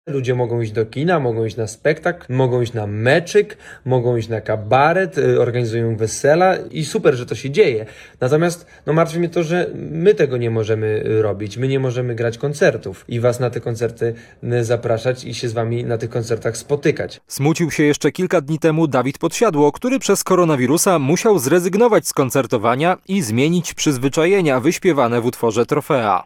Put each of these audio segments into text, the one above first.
Ludzie mogą iść do kina, mogą iść na spektakl, mogą iść na meczyk, mogą iść na kabaret, organizują wesela i super, że to się dzieje. Natomiast martwi mnie to, że my tego nie możemy robić. My nie możemy grać koncertów i was na te koncerty zapraszać i się z wami na tych koncertach spotykać. Smucił się jeszcze kilka dni temu Dawid Podsiadło, który przez koronawirusa musiał zrezygnować z koncertowania i zmienić przyzwyczajenia wyśpiewane w utworze Trofea.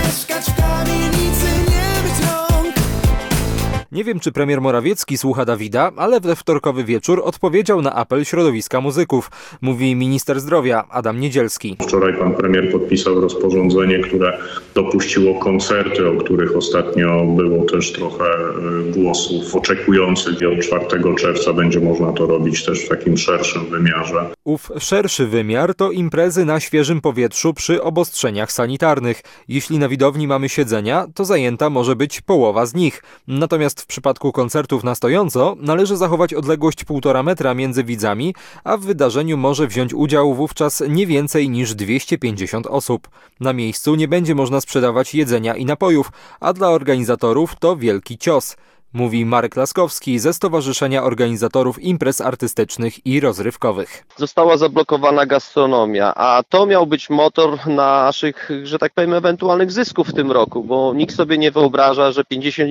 Nie wiem, czy premier Morawiecki słucha Dawida, ale we wtorkowy wieczór odpowiedział na apel środowiska muzyków, mówi minister zdrowia Adam Niedzielski. Wczoraj pan premier podpisał rozporządzenie, które dopuściło koncerty, o których ostatnio było też trochę głosów oczekujących. Od 4 czerwca będzie można to robić też w takim szerszym wymiarze. Ów szerszy wymiar to imprezy na świeżym powietrzu przy obostrzeniach sanitarnych. Jeśli na widowni mamy siedzenia, to zajęta może być połowa z nich. Natomiast w przypadku koncertów na stojąco należy zachować odległość 1,5 metra między widzami, a w wydarzeniu może wziąć udział wówczas nie więcej niż 250 osób. Na miejscu nie będzie można sprzedawać jedzenia i napojów, a dla organizatorów to wielki cios, mówi Marek Laskowski ze Stowarzyszenia Organizatorów Imprez Artystycznych i Rozrywkowych. Została zablokowana gastronomia, a to miał być motor naszych, że tak powiem, ewentualnych zysków w tym roku, bo nikt sobie nie wyobraża, że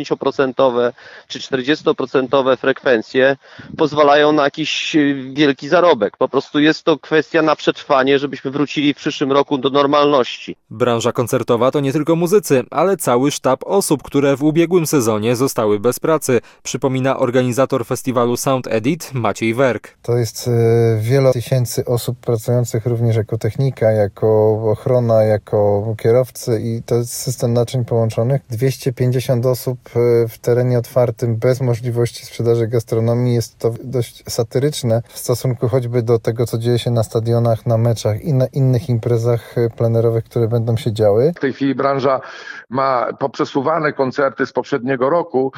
50% czy 40% frekwencje pozwalają na jakiś wielki zarobek. Po prostu jest to kwestia na przetrwanie, żebyśmy wrócili w przyszłym roku do normalności. Branża koncertowa to nie tylko muzycy, ale cały sztab osób, które w ubiegłym sezonie zostały bez pracy, przypomina organizator festiwalu Sound Edit Maciej Werk. To jest wiele tysięcy osób pracujących również jako technika, jako ochrona, jako kierowcy i to jest system naczyń połączonych. 250 osób w terenie otwartym bez możliwości sprzedaży gastronomii. Jest to dość satyryczne w stosunku choćby do tego, co dzieje się na stadionach, na meczach i na innych imprezach plenerowych, które będą się działy. W tej chwili branża ma poprzesuwane koncerty z poprzedniego roku.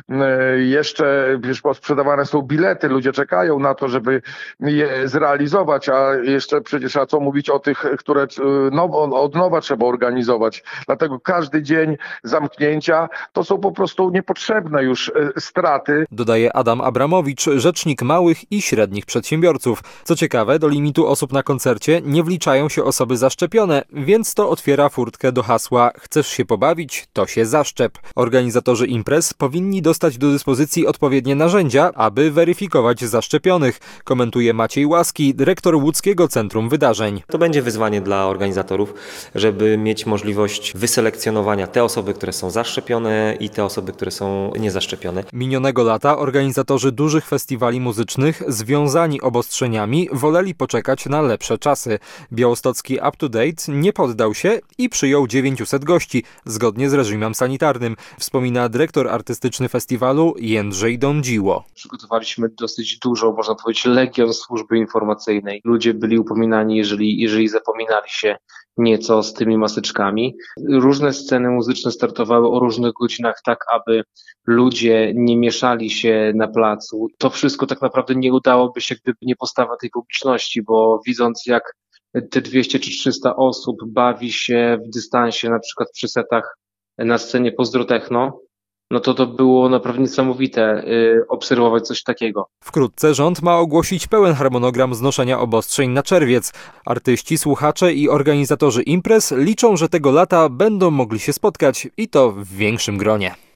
Jeszcze sprzedawane są bilety, ludzie czekają na to, żeby je zrealizować, a jeszcze przecież a co mówić o tych, które od nowa trzeba organizować. Dlatego każdy dzień zamknięcia to są po prostu niepotrzebne już straty. Dodaje Adam Abramowicz, rzecznik małych i średnich przedsiębiorców. Co ciekawe, do limitu osób na koncercie nie wliczają się osoby zaszczepione, więc to otwiera furtkę do hasła „Chcesz się pobawić, to się zaszczep”. Organizatorzy imprez powinni dostać do dyspozycji odpowiednie narzędzia, aby weryfikować zaszczepionych, komentuje Maciej Łaski, dyrektor Łódzkiego Centrum Wydarzeń. To będzie wyzwanie dla organizatorów, żeby mieć możliwość wyselekcjonowania te osoby, które są zaszczepione i te osoby, które są niezaszczepione. Minionego lata organizatorzy dużych festiwali muzycznych związani obostrzeniami woleli poczekać na lepsze czasy. Białostocki Up to Date nie poddał się i przyjął 900 gości, zgodnie z reżimem sanitarnym, wspomina dyrektor artystyczny festiwalu Jędrzej Dądziło. Przygotowaliśmy dosyć dużo, można powiedzieć, legion służby informacyjnej. Ludzie byli upominani, jeżeli zapominali się nieco z tymi maseczkami. Różne sceny muzyczne startowały o różnych godzinach tak, aby ludzie nie mieszali się na placu. To wszystko tak naprawdę nie udałoby się, gdyby nie postawa tej publiczności, bo widząc jak te 200 czy 300 osób bawi się w dystansie, na przykład przy setach na scenie Pozdro Techno, no to było naprawdę niesamowite obserwować coś takiego. Wkrótce rząd ma ogłosić pełen harmonogram znoszenia obostrzeń na czerwiec. Artyści, słuchacze i organizatorzy imprez liczą, że tego lata będą mogli się spotkać i to w większym gronie.